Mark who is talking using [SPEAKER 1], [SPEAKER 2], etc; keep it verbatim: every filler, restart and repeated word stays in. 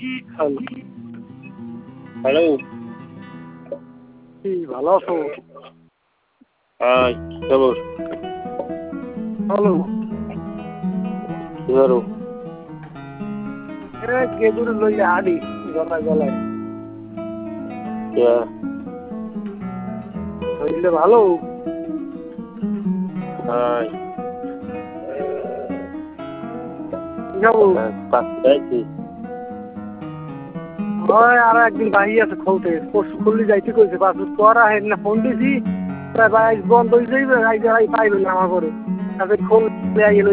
[SPEAKER 1] Hello.
[SPEAKER 2] Hello.
[SPEAKER 1] কি ভালো আছো?
[SPEAKER 2] হ্যাঁ, খবর?
[SPEAKER 1] হ্যালো।
[SPEAKER 2] কি করো?
[SPEAKER 1] এ গেদুর লইয়া হাঁড়ি গলায় গলায়।
[SPEAKER 2] কে?
[SPEAKER 1] হইলে ভালো।
[SPEAKER 2] হ্যাঁ।
[SPEAKER 1] কি খাবো?
[SPEAKER 2] যাইছি।
[SPEAKER 1] হয় আর একদিন বাহি আছে খুলতে পরশু খুললি যাইতে কইছে পাঁচ পর আহেন না ফোন দিছি প্রায় বাইশ বন্ধ হয়ে যাইবে আই পাইবে না আমার করে তাদের খোল